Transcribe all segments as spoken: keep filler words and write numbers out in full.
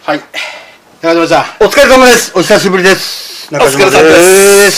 はい。中島さん。 お疲れ様です。お久しぶりです。 中島さんです。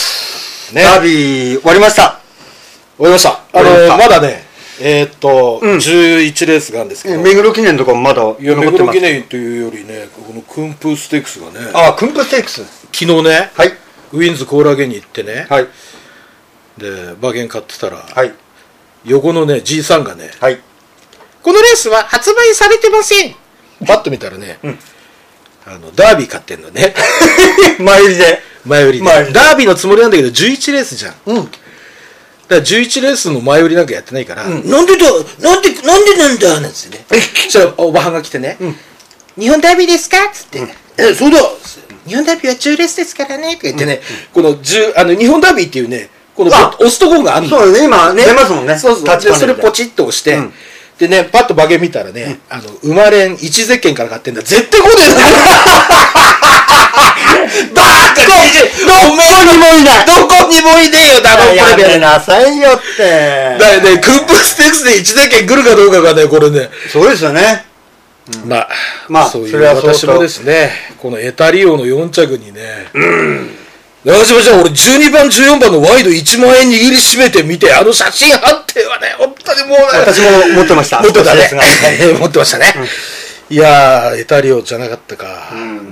ね。ダービー終わりました。 終わりました。あの、まだね、えー、っと、うん、じゅういちレースがあるんですけど。 目黒記念とかもまだ残ってます。 いや、目黒記念というよりね、このクンプーステークスがね。 ああ、クンプーステークス。 昨日ね、 はい。 ウィンズコーラゲに行ってね。 はい。 で、馬券買ってたら、 はい。 横のね、じいさんがね、 はい。 このレースは発売されてません。パッと見たらね、うん、あのダービー買ってんのね。 前売りで。 前売りで。ダービーのつもりなんだけどじゅういちレースじゃん。うん。だからじゅういちレースの前売りなんかやってないから、うん、なんでだ、なんで、なんでなんだなんつってね。そしたらおばはんが来てね、うん、日本ダービーですかっつって、うん、え、そうだ日本ダービーはじゅうレースですからねとか言ってね、うん、このじゅう、あの日本ダービーっていうね、この押すとこがあるの。 そうね、今ね、出ますもんね。 そうそう。で、それポチッと押して、うん、でね、パッと馬券見たらね、うん、あの、生まれん一ゼッケンから買ってんだ。絶対来ねえな。バーカどこにもいない。どこにもいねえよ、ダノンプレミアム。やめなさいよって。 だよね、クンプステークスで一ゼッケン来るかどうかがね、これね。 そうですよね。 うん、まあ、まあ、そういう私もですね、このエタリオのよん着にね、うん。中島ちゃん、俺じゅうにばんじゅうよんばんのワイドいちまんえん握りしめてみて、あの写真判定はね、本当にもうね、 私も持ってました。 持ってたね。持ってましたね。うん、いやー、エタリオじゃなかったか。うんうん、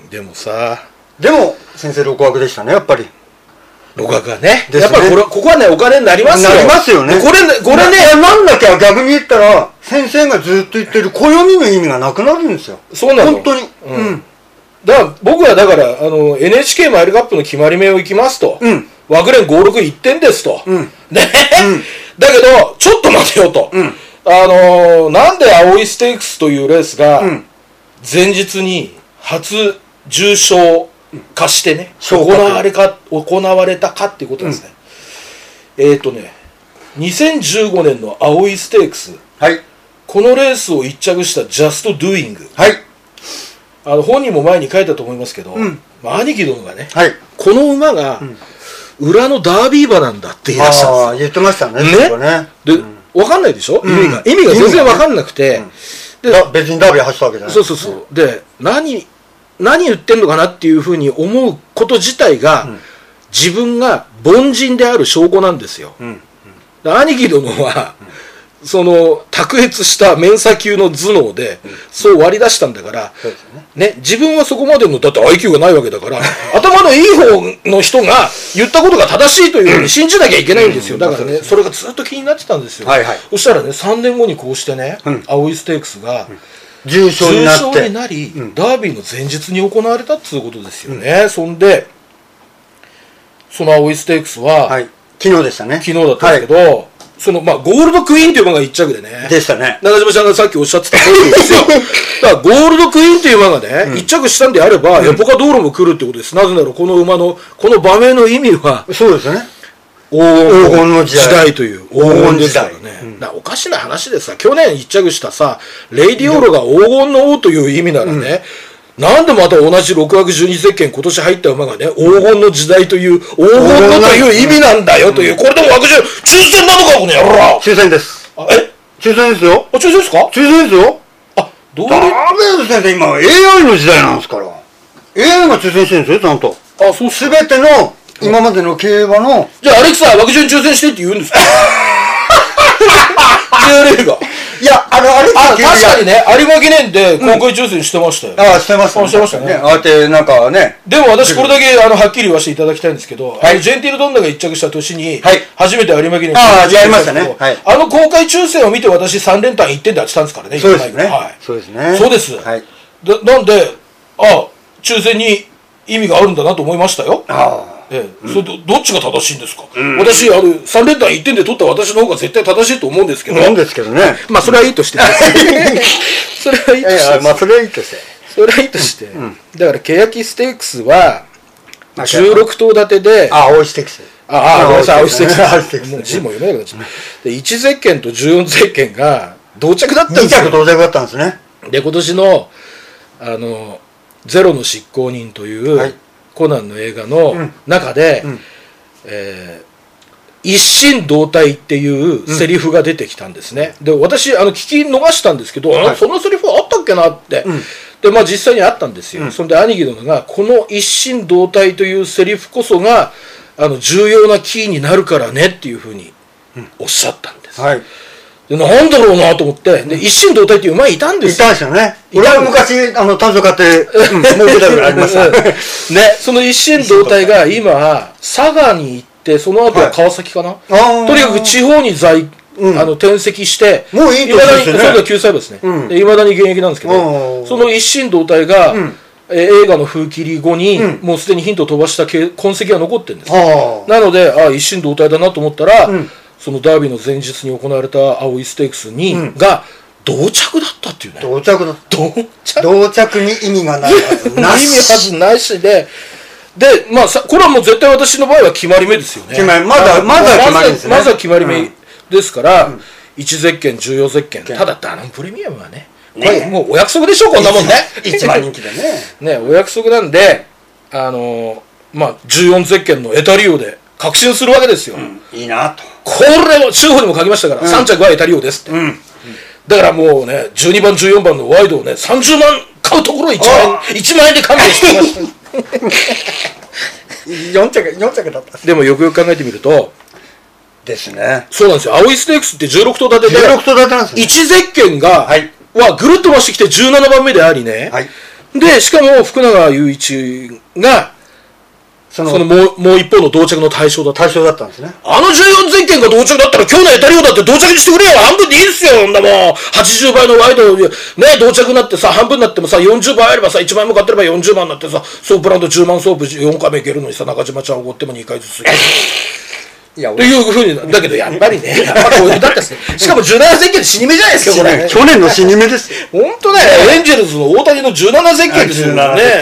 でもさ。 でも、先生、六枠でしたね、やっぱり。 六枠はね。ねやっぱりこれ、ここはね、お金になりますよ。 なりますよね。 これ、これね。 なんだっけ、逆に言ったら、先生がずっと言ってる暦の意味がなくなるんですよ。 そうなの。 本当に。 うん。うんだから僕はだからあの エヌエイチケー マイルカップの決まり目をいきますと、うん、枠連ごじゅうろくいってんですと、うん、ね、うん、だけどちょっと待てよと、うん、あのー、なんで青いステークスというレースが前日に初重賞化してね、うん、行われか行われたかっていうことですね、うん、えっ、ー、とねにせんじゅうごねんの青いステークス、はい、このレースを一着したジャストドゥーイング、はいあの本人も前に書いたと思いますけど、うんまあ、兄貴殿がね、はい、この馬が裏のダービー馬なんだって言い出したんですよ。 あ言ってましたね。 ねねで、うん、分かんないでしょ、うん、意味が意味が全然分かんなくて、 うん、で別にダービー走ったわけじゃない。 そうそうそう、うん、で何何言ってんのかなっていうふうに思うこと自体が、うん、自分が凡人である証拠なんですよ、うんうん、兄貴殿は、うんその卓越したメンサ級の頭脳で、うん、そう割り出したんだから、うんねね、自分はそこまでのだって アイキュー がないわけだから頭のいい方の人が言ったことが正しいというふうに信じなきゃいけないんですよ、うん、だからね、うん、それがずっと気になってたんですよ、はいはい、そしたらねさんねんごにこうしてね、うん、青いステークスが、うん、 重賞になって重賞になり、うん、ダービーの前日に行われたっていうことですよね、うん、そんでその青いステークスは、はい、 昨日でしたね昨日だったんですけど、はいそのまあ、ゴールドクイーンという馬が一着でね。 でしたね。 中島さんがさっきおっしゃってた通りですよ。だからゴールドクイーンという馬がね、うん、一着したんであれば、うん、エポカ道路も来るってことです。なぜならこの馬の、この馬名の意味は、 そうですね。 黄金の時代という黄金ですからね。うん、だからおかしな話でさ、去年一着したさ、レイディオーロが黄金の王という意味ならね、うんなんでまた同じろく枠じゅうにゼッケン今年入った馬がね、黄金の時代という、黄金のという意味なんだよという、これでも枠順、抽選なのかこの野郎抽選です。 あ、え抽選ですよ。 あ、抽選ですか抽選ですよ。 あ、どうダメです先生、今 エーアイ の時代なんですから。エーアイ が抽選してるんですよ、ちゃんと。 あ、そうすべての、今までの競馬の。 じゃあ、アレクサ、枠順抽選してって言うんですかジェーアールエー が。 いや、あの、あれあ、確かにね、有馬記念で公開抽選してましたよ。 ああ、してましたね。してましたね。 ああやって、なんかね。 でも私、これだけ、あの、はっきり言わせていただきたいんですけど、はい、ジェンティールドンナが一着した年に、はい、初めて有馬記念ああ、やりましたね。はい。 あの公開抽選を見て、私さん連単いってんで当てたんですからね、 そうですね。 はい。 そうですね。 そうです。はい。なんで、あ、抽選に意味があるんだなと思いましたよ。ああ。ええ、それ ど, どっちが正しいんですか、うん、私あるさん連単いってんで取った私の方が絶対正しいと思うんですけどなんですけどねまあそれはいいとしてそれはいいとして、 まあそれはいいとしてそれはいいとして、うん、だから欅ステークスはじゅうろく頭立てであ青いステークスああごめんなさい青いステークスもう字も読めなくなっちゃったでいちゼッケンとじゅうよんゼッケンが同着だったんですよに着同着だったんですねで今年のあのゼロの執行人という、はいコナンの映画の中で、うんうんえー、一心同体っていうセリフが出てきたんですね、うん、で私あの聞き逃したんですけど、はい、そのセリフあったっけなって、うん、 でまあ実際にあったんですよ、うん、そんで兄貴殿がこの一心同体というセリフこそがあの重要なキーになるからねっていうふうにおっしゃったんです、うん、はい、でなんだろうなと思って、で一心同体っていう馬いたんですよ。 いたんですよね。俺は昔あの単勝買って、うん、もう一回ぐらいありましたね。 その一心同体が今佐賀に行ってその後は川崎かな、はい、とにかく地方に在うん、あの転籍してもういい年ですね。 それがきゅうさい馬ですね、うん、で未だに現役なんですけど、その一心同体が、うん、え映画の風切り後に、うん、もうすでにヒントを飛ばした痕跡が残ってるんです、うん、なのであ一心同体だなと思ったら、うん、そのダービーの前日に行われた青いステークスに、うん、が同着だったっていうね。 同着だった同着同着に意味がないはずなし意味はずなしでで、まあ、さこれはもう絶対私の場合は決まり目ですよね。 決まりまだまだ決まりですね。 まずは決まり目、うんですから、うん、いちゼッケンじゅうよんゼッケン、ただダノンプレミアムはね、ね、これもうお約束でしょこんなもんね。 一番人気でねね、お約束なんで、あのー、まあじゅうよんゼッケンのエタリオで確信するわけですよ、うん、 いいなと。 これを中保にも書きましたから、うん、さん着はエタリオですって、うん、だからもうねじゅうにばんじゅうよんばんのワイドをねさんじゅうまん買うところいちまん円いちまん円で勘弁してましたよん着よん着だった。 でもよくよく考えてみるとですね。 そうなんですよ。青いステークスってじゅうろく頭立てで、 じゅうろく頭立てなんですね。 いちゼッケンが、はい、はぐるっと回してきてじゅうななばんめでありね。はい、で、しかも福永雄一が、その、そのもう、もう一方の同着の対象だった。 対象だったんですね。 あのじゅうよんゼッケンが同着だったら今日のエタリオだって同着にしてくれよ。半分でいいですよ。そんなもん。はちじゅうばいのワイド、ね、同着になってさ、半分になってもさ、よんじゅうばいあればさ、いちまん円も買ってればよんじゅうまんになってさ、ソープランドじゅうまんソープよんかいめいけるのにさ、中島ちゃんおごってもにかいずつ。いやというふうにだけどやっぱりねやっぱこういうだってしかもじゅうななゼッケンで死に目じゃないですかこれ。 去年の死に目です。 本当ねエンジェルスの大谷のじゅうななゼッケンですよね。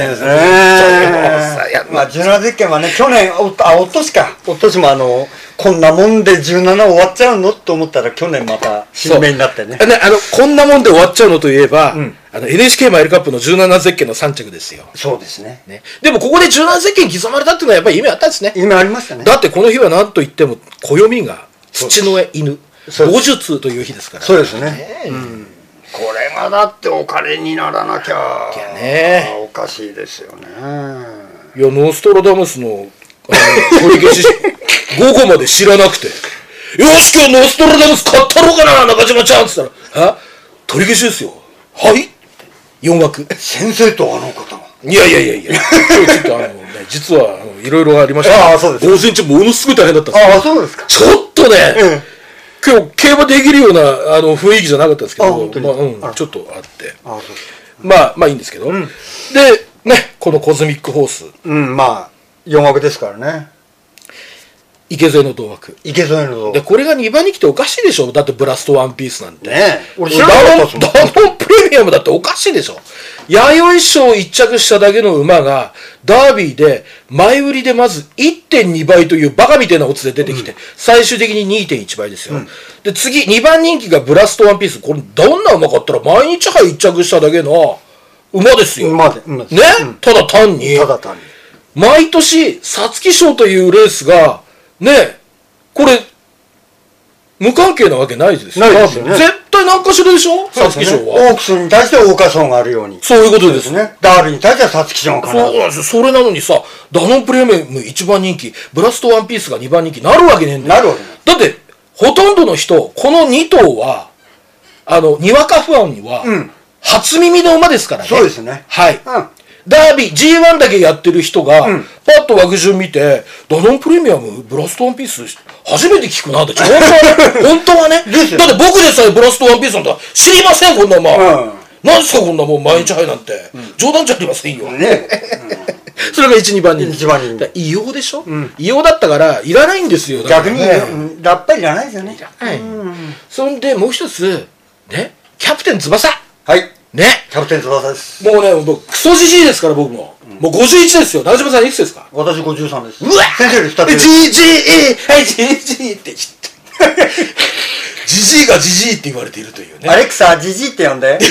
まあじゅうななゼッケンはね去年あおとしかおとしもあのこんなもんでじゅうなな終わっちゃうのと思ったら去年また死に目になってね。 あのこんなもんで終わっちゃうのといえば、うん、あの エヌエイチケー マイルカップのじゅうななゼッケンのさん着ですよ。 そうですね。 ねでもここでじゅうななゼッケン刻まれたっていうのはやっぱり意味あったんですね。 意味ありましたね。 だってこの日は何と言っても暦が土の上犬五術という日ですから。 そうですね、ねうん、これがだってお金にならなきゃねおかしいですよね。 いやノーストラダムスの取り消し午後まで知らなくてよし今日ノーストラダムス買ったろうかな中島ちゃんっつったらあ取り消しですよはいよんわく先生とあの方いやいやいやいや今日ちょっとあのね実はあのいろいろありました。 ああそうです。 午前中ものすごい大変だったんです。 ああそうですか。 ちょっとね、うん、今日競馬できるようなあの雰囲気じゃなかったんですけど、まあうんちょっとあってああそうまあまあいいんですけど、うん、でねこのコズミックホースうんまあよんわくですからね。 池添の同枠池添の同枠でこれがにばんに来ておかしいでしょ。だってブラストワンピースなんてね俺知らなかったですもん。ダノンプレミアムだっておかしいでしょ。弥生賞一着しただけの馬がダービーで前売りでまず いってんにばいというバカみたいなオッズで出てきて、うん、最終的に にてんいちばいですよ、うん、で次にばん人気がブラストワンピース。これどんな馬かったら毎日杯一着しただけの馬ですよ。 馬で馬ですね、うん、ただ単にただ単に毎年皐月賞というレースがねこれ無関係なわけないですよ。 ないですよね。 絶対何かしらでしょ皐月賞は。 オークスに対して桜花賞があるように。 そういうことですね。 ダービーに対しては皐月賞が必ず。 そうなんですよ。それなのにさダノンプレミアムいちばん人気ブラストワンピースがにばん人気なるわけねえんだよ。 なるわけだってほとんどの人このに頭はあのにわかファンには、うん、初耳の馬ですからね。 そうですね。 はい、うんダービー ジーワン だけやってる人が、うん、パッと枠順見てダノンプレミアムブラストワンピース初めて聞くなって本当はねだって僕でさえブラストワンピースなんて知りませんこんな馬、うん、なんですかこんなもん毎日杯なんて、うん、冗談じゃありませんよ、ねうん、それがいち、にばん人気。いちばん人気異様でしょ、うん、異様だったからいらないんですよ。 逆に、ね、やっぱりいらないですよね。いらない、 うん、そんでもう一つねキャプテン翼はいねキャプテン翼です。 もうね僕クソじじいですから僕も、うん、もうごじゅういちですよ。中島さんいくつですか。 私ごじゅうさんです。 うわ先生よりふたつじじいはいじじいって言ってじじいがじじいって言われているというね。 アレクサじじいって呼んで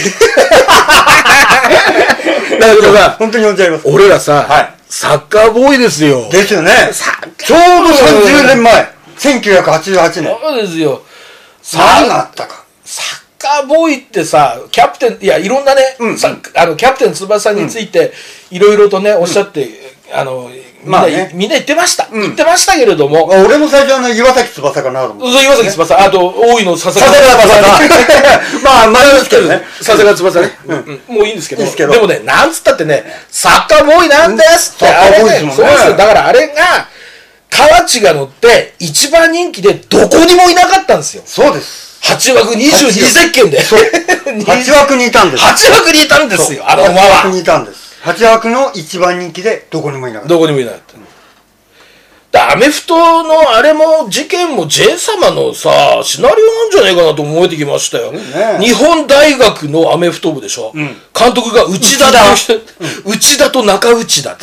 だけどさ本当に呼んじゃいます。 俺らさ、はい、サッカーボーイですよ。 ですよね。ちょうどさんじゅうねんまえせんきゅうひゃくはちじゅうはちねん。 そうですよ。 何があったか。 サッカーボーイってさ、キャプテン、いや、いろんなね、 うん、 さあのキャプテン翼について、いろいろとね、おっしゃって、あの、みんな、まあね、みんな言ってました、うん。言ってましたけれども。 俺も最初は岩崎翼かなと思って。 そう、岩崎翼。あと、大井の笹川翼。まあ、まあいいですけどね。 笹川翼ね、うんうん。もういいんですけど。 いいですけどでもね、なんつったってね、サッカーボーイなんですって。 サッカーボーイですもんね。 そうですよ。だからあれが、河内が乗って一番人気でどこにもいなかったんですよ。 そうです。 はちわくにじゅうにゼッケンで。 そう。はちわくにいたんです。 はちわくにいたんですよ、あの馬は。 はちわくにいたんです。はちわくの一番人気でどこにもいなかった。 どこにもいなかった。アメフトのあれも事件も J 様のさ、シナリオなんじゃないかなと思えてきましたよ。ね、日本大学のアメフト部でしょ。うん、監督が内田って人、うん、内田と中内だって。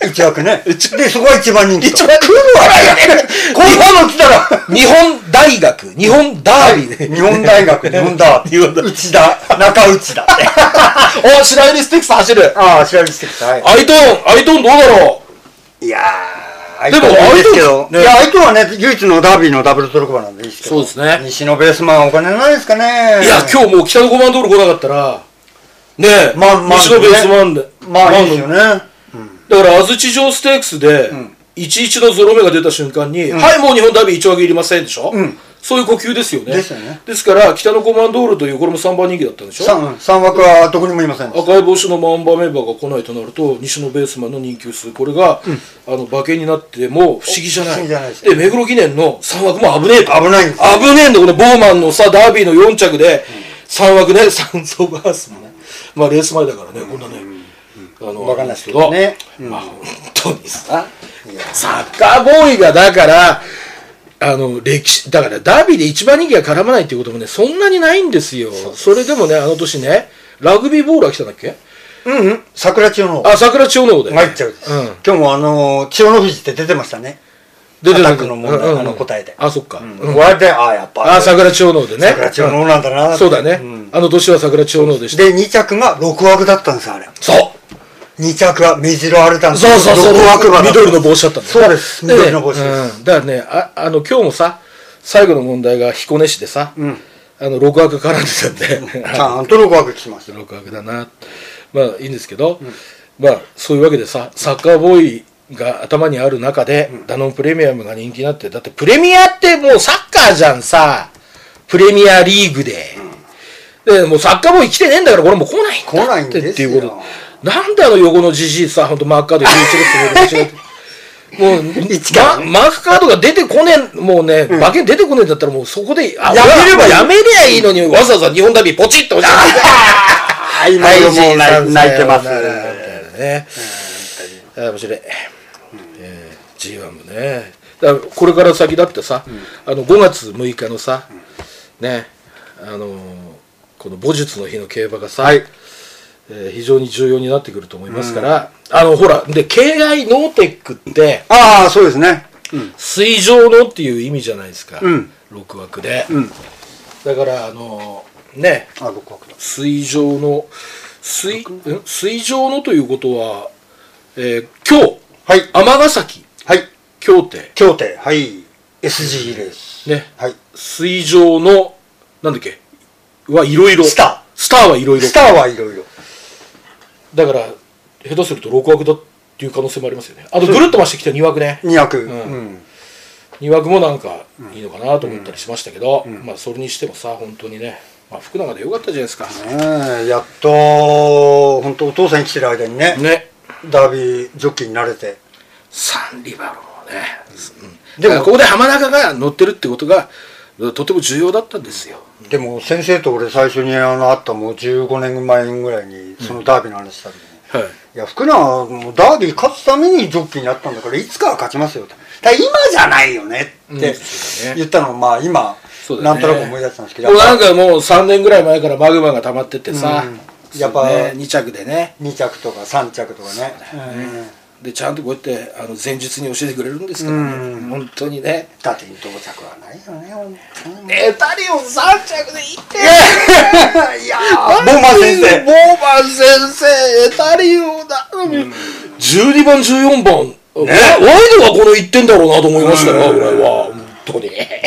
一枠ね。で、そこが一番人気。 一番来るわね。こうの来たら。日本大学、日本ダービーで。 日本大学、日本ダービー。内田、中内だ。 お、白百合スティックス走る。 ああ、白百合スティックス、はい。 アイトーン、アイトーンどうだろう。いやー。 でも、アイトーン、 ね、いや、アイトーンはね、唯一のダービーのダブルトロックバーなんでいいですけど。 そうですね。 西のベースマンお金ないですかね。 いや、今日もう北のコマンドール来なかったら、ねえ、まあまあ、西のベースマンで。 まあいいですよね。 うん、だから、安土城ステークスで、うん、いちいちのゾロ目が出た瞬間に、うん、はい、もう日本ダービーいちわけいりませんでしょ、うん、そういう呼吸ですよね。 ですよね。 ですから、北のコマンドールという、これもさんばん人気だったんでしょ。 3, 3枠はどこにもいません。 赤い帽子のマンバメンバーが来ないとなると、西のベースマンの人気数、これが、うん、あの馬券になっても不思議じゃない。 じゃないです。 で、目黒記念のさん枠も危ねえと。 危ないんです。 危ねえんだ、これ、ボーマンのさ、ダービーのよん着で、さん枠ね、サンソーバースもね、まあ、レース前だからね、こんなね、 うん、あの、わかんないですけど、ね、 まあ、本当にさ、サッカーボーイが、だから、あの歴史だからダービーで一番人気が絡まないっていうこともねそんなにないんですよ。 そ, それでもねあの年ねラグビーボールは来たんだっけ。 うんうん桜千代のあ桜千代ので、 ね、参っちゃうです、うん、今日もあの千代の富士って出てましたね。出てたの問題、うんうん、あの答えであそっか、 うんうん、こうやってあやっぱあ桜千代のでね桜千代のなんだな、 うん、そうだね、うん、あの年は桜千代のでした。 でに着がろく枠だったんですあれ。 そうに着は目白アルタンそうそうそう緑の帽子だったんだよ。 そうです緑の帽子です、 うん、だからね あ, あの今日もさ最後の問題が彦根市でさ、うん、あのろく枠絡んでたんでちゃんとろく枠来ましたろく枠だなまあいいんですけど、うん、まあそういうわけでさサッカーボーイが頭にある中で、うん、ダノンプレミアムが人気になって、だってプレミアってもうサッカーじゃんさプレミアリーグで、うん、でもうサッカーボーイ来てねえんだからこれもう来ないんだって来ないんですよっていうことなんであの横のじじいさほんとマーカードじゅういち列もう、ま、マークカードが出てこねえ、もうね、うん、馬券出てこねえんだったらもうそこで、あ、やめればやめりゃいいのに、わざわざ日本ダービーポチッと押してあ今もう泣いてます。 ね。うん、面白い。えー、ジーワン もね。だからこれから先だってさ、うん、あのごがつむいかのさ、うん、ね、あのー、この馬術の日の競馬がさ、はいえー、非常に重要になってくると思いますから、うん、あのほらで ケーアイ ノーテックってああそうですね、 うん、水上のっていう意味じゃないですか、うん、ろく枠で、うん、だからあのー、ねあろく枠だ水上の水水上のということは、えー、今日尼、はい、崎、 はい、 京都京都はい エスジー レースね、はい、水上のなんだっけはいろいろスタースターはいろいろスターはいろいろだから下手するとろく枠だっていう可能性もありますよね。あとぐるっと回してきたに枠ねに枠、 うんうん、に枠もなんかいいのかなと思ったりしましたけど、うんうん、まあそれにしてもさ本当にね、まあ、福永でよかったじゃないですかね。やっと本当お父さん生きてる間にねねダービージョッキーになれてサンリバロもね、うん、でもここで浜中が乗ってるってことがとても重要だったんですよ。 でも先生と俺最初にあの会ったもうじゅうごねんまえぐらいにそのダービーの話した時に、うんはい、いや福永はもうダービー勝つためにジョッキーになったんだからいつかは勝ちますよと。だから今じゃないよねって言ったのをまあ今、ね、なんとなく思い出したんですけどもうなんかもうさんねんぐらい前からマグマが溜まってってさ、うん、やっぱ、ね、に着でねに着とかさん着とかね、 うんでちゃんとこうやってあの前日に教えてくれるんですからね、うん、本当にね。 だって到着はないよね本当に。 エタリオンさん着でいっていやーボーマン先生ボーマン先生エタリオンだ、うん、じゅうにばんじゅうよんばんねワイドはこれいってんだろうなと思いましたよ、うん、ぐらいは本当に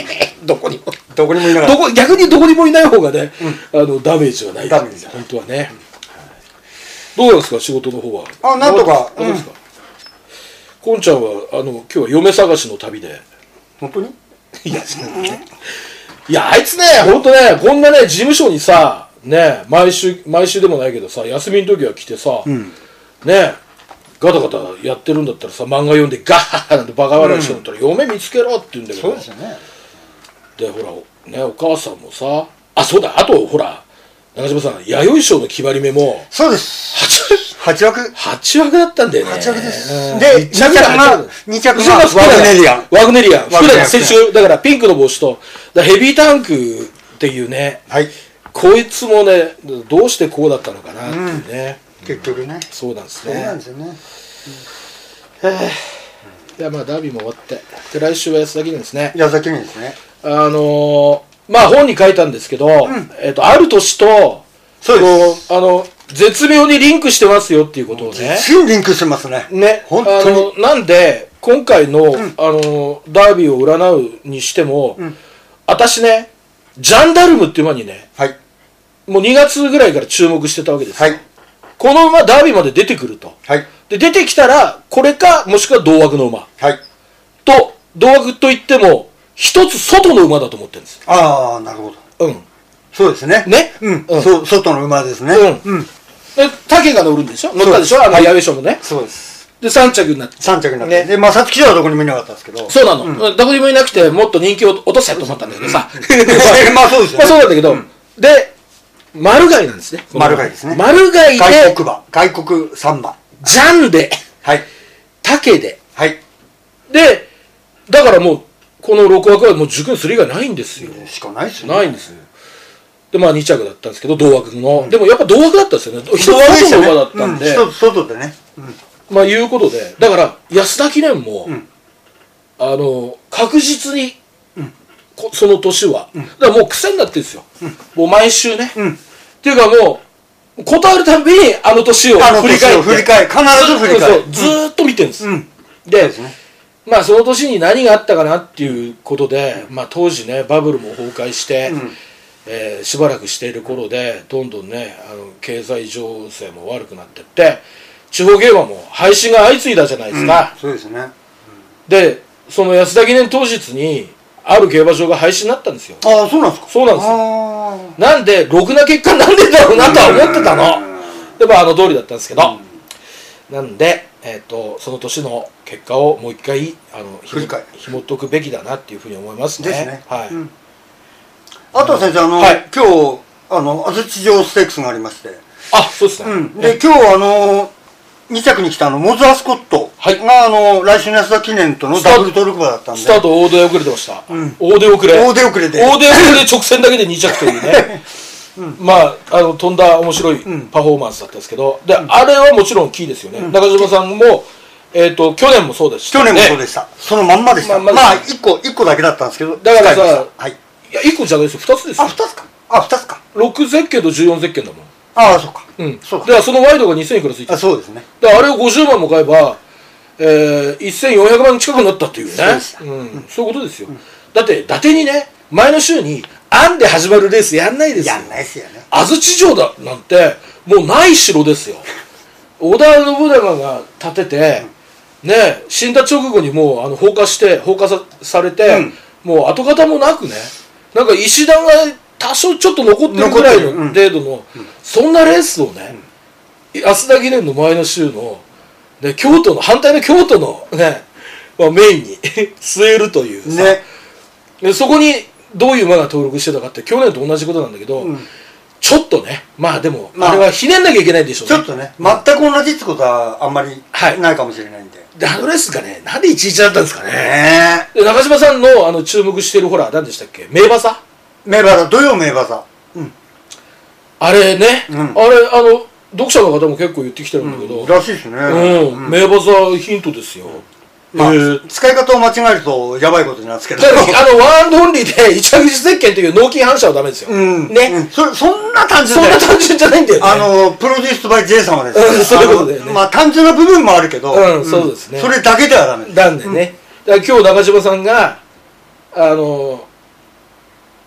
どこにもどこにもいなかった。 どこ逆にどこにもいない方がね、うん、あのダメージはないダメージ本当はね、うん、どうですか仕事の方は。 あ、なんとか。 どうですか、うん、こんちゃんはあの今日は嫁探しの旅で。 本当にいやいやあいつね本当ねこんなね事務所にさね毎週毎週でもないけどさ休みの時は来てさ、うん、ねガタガタやってるんだったらさ漫画読んでガッハッハなんてバカ笑いしてるんだったら、うん、嫁見つけろって言うんだけど。 そうですよね。 でほらねお母さんもさあそうだあとほら中島さん弥生賞の決まり目もそうですはちわくはちわくだったんだよね。 はちわくです、 うん、 でに着がに着がワグネリアンワグネリアン福田先週だからピンクの帽子とだヘビータンクっていうね、はい、こいつもねどうしてこうだったのかなっていうね、 うん、結局ねそうなんですね。 そうなんですよね、 うん、えー、いやまあダービーも終わってで来週は安田記念ですね。 安田記念ですね。 あのー、まあ本に書いたんですけど、うん、えーとある年とそうですあの絶妙にリンクしてますよっていうことをね。 すぐリンクしてますね。 ね、 本当に。 あのなんで今回の、うん、あのダービーを占うにしても、うん、私ねジャンダルムっていう馬にね、はい、もうにがつぐらいから注目してたわけです。はい、この馬ダービーまで出てくると。はい、で出てきたらこれかもしくは同枠の馬。はい、と同枠といっても一つ外の馬だと思ってるんです。 ああなるほど。うん。そうですね。 ね。 うん。うん、そ外の馬ですね。 うん。うん。で、竹が乗るんでしょ乗ったでしょあの、弥生賞もね。 そうです。 で、さん着になって。 さん着になって。ね、で、まあ、皐月賞はどこにもいなかったんですけど。 そうなの。うん、どこにもいなくて、もっと人気を落とせと思ったんだけどさ。 まあ、そうですよ、ね。 まあ、そうなんだけど、うん、で、丸貝なんですね。 丸貝ですね。 丸貝で。 外国馬。外国さん馬。 ジャンで。はい。竹で。はい。で、だからもう、このろく枠はもう熟にする以外ないんですよ。 しかないですよね。 ないんですよ。で、まあに着だったんですけど、同枠の。うん、でもやっぱ同枠だったんですよね。一つ外の馬だったんで。 一つ外でね。うん、 まあいうことで、だから、安田記念も、うん、あの、確実に、うん、その年は、うん、だからもう癖になってるんですよ。うん、もう毎週ね。うん、っていうかもう、断るたびにあの年を振り返って。 振り返る。必ず振り返る。 ずーっと見てるんです。うん、で、まあその年に何があったかなっていうことで、まあ当時ねバブルも崩壊して、うん、えー、しばらくしている頃でどんどんねあの経済情勢も悪くなってって地方競馬も廃止が相次いだじゃないですか、 うん、そうですね、うん、 でその安田記念当日にある競馬場が廃止になったんですよ。 ああそうなんですか。 そうなんですよ。なんでろくな結果になんでだろうなとは思ってたの、うん、でもあの通りだったんですけど、うん、なんでえー、とその年の結果をもう一回あのひもひも解くべきだなっていうふうに思いますね。 ですね。 はい。 うん、あとは先生あの、はい、今日あの安土城ステークスがありまして。 あそうですね。 うん、で今日あのに着に来たあのモズアスコットが、はい、あの来週の安田記念とのダブルトルク馬だったんで。 スタート大出遅れてました。うん、大出遅れ。 大出遅れで。 大出遅れで直線だけでに着というね。うん、まあ、あの飛んだ面白いパフォーマンスだったんですけど、で、うん、あれはもちろんキーですよね、うん、中島さんも、えー、と去年もそうでした、 ね、去年もそうでした、そのまんまでした、まあ、まあ、いっこ、いっこだけだったんですけど、 だからさ、 はい、 いやいっこじゃないですよ、ふたつですよ。 あ、ふたつか、あ、ふたつか、 ろくゼッケンとじゅうよんゼッケンだもん。 ああ、そうか、 うん、そうだ、だからそのワイドがにせんいくらついてる、 あ、そうですね、 だからあれをごじゅうまんも買えば、えー、せんよんひゃくまん近くになったっていうね、そう、うん、そういうことですよ、うん、だって、伊達にね、前の週に、あんで始まるレースやんないですよ。 やんないですよね。 安土城だなんてもうない城ですよ。織田信長が建てて、うん、ね死んだ直後にもうあの放火して放火 さ, されて、うん、もう跡形もなくねなんか石段が多少ちょっと残ってるぐらいの程度の、うん、そんなレースをね、うん、安田記念の前の週の、ね、京都の反対の京都のね、まあ、メインに据えるというさ、ね、でそこにどういう馬が登録してたかって去年と同じことなんだけど、うん、ちょっとねまあでも、まあ、あれはひねんなきゃいけないんでしょうね。 ちょっとね、全く同じってことはあんまりないかもしれないんで、はい、 であのレースがねなんでいちいちだったんですかね。ねで中島さんのあの注目してるほら何でしたっけ名馬座名馬座土曜名馬座、うん、 あれね、うん、あれあの読者の方も結構言ってきてるんだけど、 うん、らしいですね、 うんうん、名馬座ヒントですよ。 まあ、えー、使い方を間違えるとやばいことになるんですけど、 あのワンドオンリーで一着実ゼッケンという納金反射はダメですよ、うん、ね、 うん、そ, そんな単純そんな単純じゃないんだよね。 あのプロデュースバイ J 様です、 うん、そういうことだよね。 まあ単純な部分もあるけど、 うん、そうですね、 それだけではダメです。 なんでね、だから今日中島さんがあの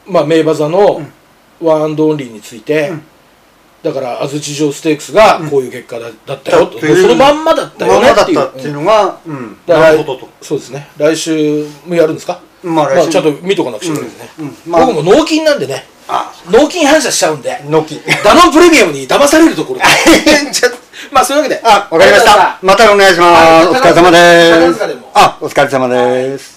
まあ名馬座のワンアンドオンリーについて、うん、だから安土城ステークスがこういう結果だったよと、うん、そのまんまだったよねっていう、 まんまだったっていうのが、うん、 なるほどと。そうですね。来週もやるんですか。まあ、まあ、ちゃんと見とかなくちゃいけないですね、うんうんまあ、僕も納金なんでね、ああ納金反射しちゃうんで、 納金ダノンプレミアムに騙されるところまあそういうわけで、 あ、わかりました。またお願いします。お疲れ様です。あ、お疲れ様です。